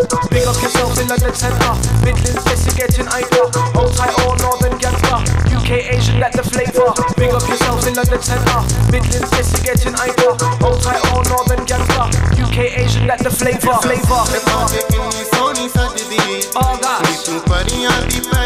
Big up yourselves in London Centre, Midlands, investigating either. Old tight or Northern gangster, UK Asian like the flavour. Big up yourselves in London Centre, Midlands, investigating either. Old tight or Northern gangster, UK Asian like the flavour. All that.